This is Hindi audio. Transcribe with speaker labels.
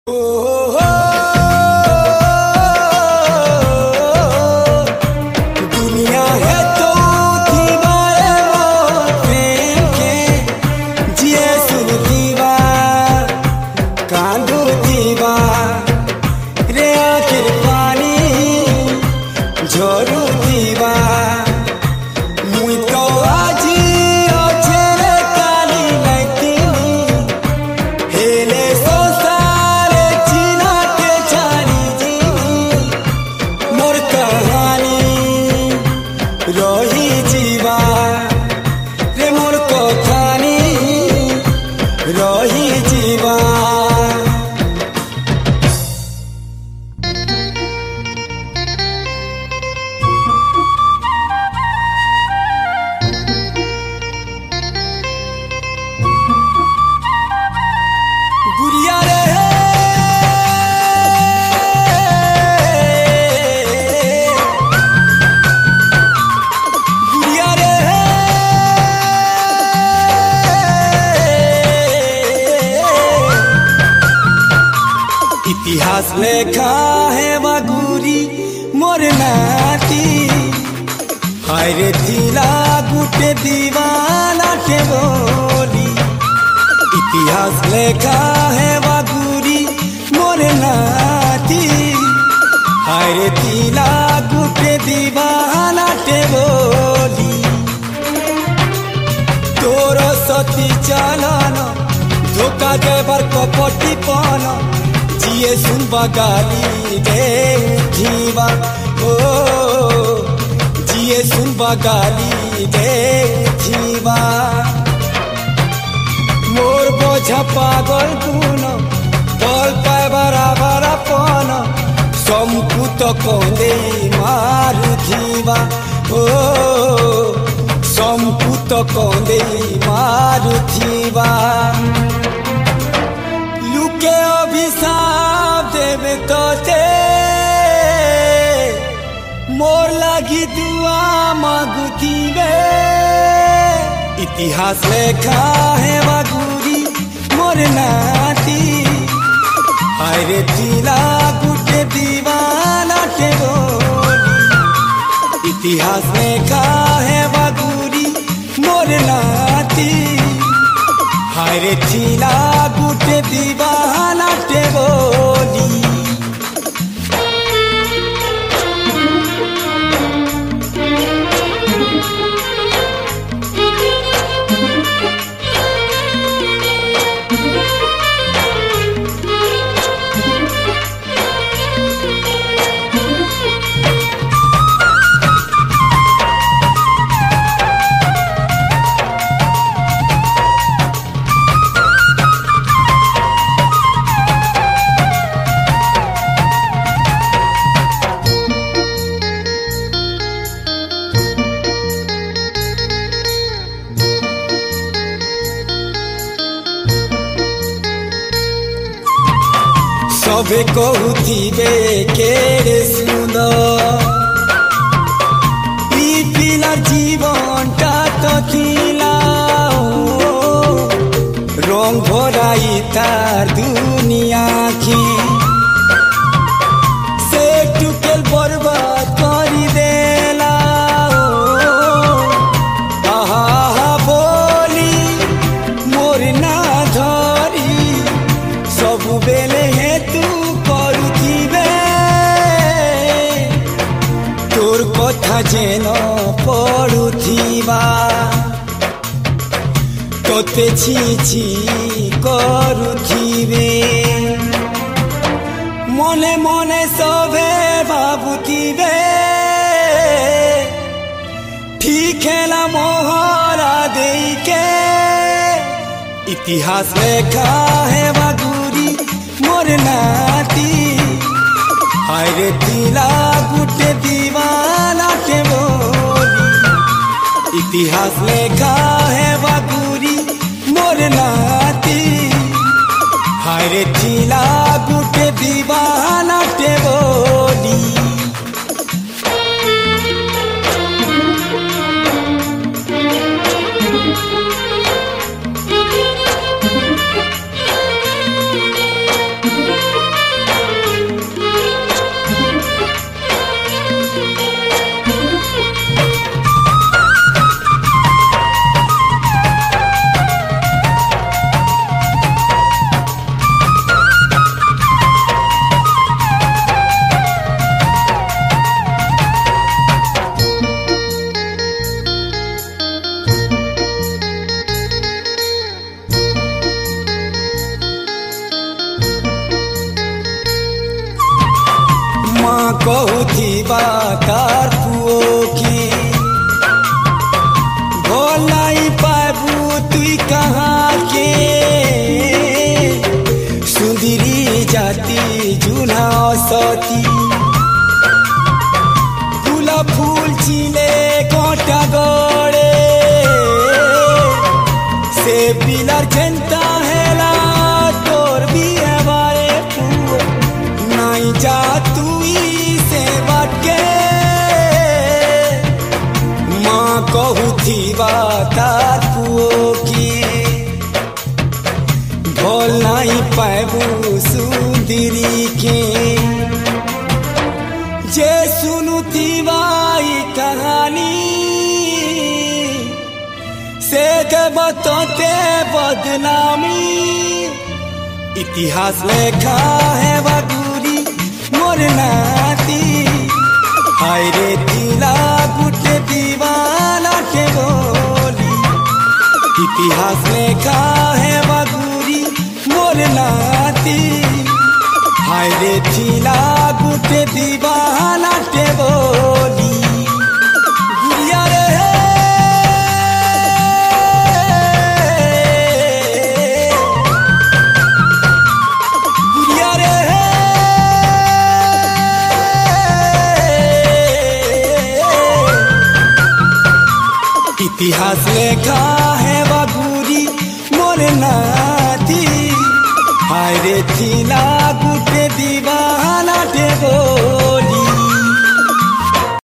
Speaker 1: दुनिया है तो दीवारे वो प्रेम के जिए सुन दीवा कांदो दीवा रे आखिर पानी झोरू दीवा मुई तो आजी अछेरे काली लगती हेले संसारे चिना के छानी जी मोर कहानी रही जीवा रे मोर कहानी रही जीवा। गुड़िया रे गुड़िया रे इतिहास लेखा है बागुरी मोर नाती हाय रे थीला गुटे दीवाना के बोली इतिहास लेखा है बागुरी मोर नाती हाय रे थीला गुटे दीवाना के बोली तोर सती चालन धोखा देवर कपटी पन जिए सुनबा गाली दे जीवा ओ जिए सुनबा गाली दे जीवा मोर बोझा पागल गुण बल पाए बराबर अपन संपुत कंदे मारु थीवा ओ संपुत कंदे मारु थीवा लुके अभिशाप देवे तोते मोर लागी दुआ मागुथीबे इतिहास लेखा है बागुरी मोर नाती हाय रे थीला गुटे दीवाना के बोली इतिहास लेखा है बागुरी मोर नाती हाय रे थीला गुटे दीवाना के बोली। सबे कहूथिबे केरे सुंदर ई पिलार जीवनटा तो खिला रंग भराई तार दुनिया की से टुकेल बर्बाद करी देला आहा बोली मोर ना धरी सब बेले है तू करुथिबे तोर कथा जेन पड़ुथिबा तोते छी छी करुथिबे मने मने सभे भाबुथिबे ठीक है ना मोहरा देके इतिहास लेखा है बागुरी मोर नाती हाय रे थीला गुटे दीवाना के बोली इतिहास लेखा है बागुरी मोर नाती हाय रे थीला गुटे दीवाना के बोली।
Speaker 2: Thank you.
Speaker 1: कहुथिबा तार पुओ की बोल नहीं पाबू तुई कहाँ के सुंदरी जाती जुना सती गुलाब फूल चिले कोटा गड़े से पिलर जनता हेला तोर भी हमारे पुओ नहीं जा तुई से बाटे माँ कहुथिबा तार पुओ की बोल नहीं पाबू सुंदरी के जे सुनुथिबा कहानी से के बतौते बदनामी इतिहास लेखा है बगुरी मोर नाती हाय रे दिला गुटे दीवाना के बोली इतिहास लेखा है बगुरी मोर नाती हाय रे दिला गुटे दीवाना के बोली गुड़िया रे इतिहास लेखा है बगुरी मोर नाती हाय रे थिला गुटे दीवाना के बोली।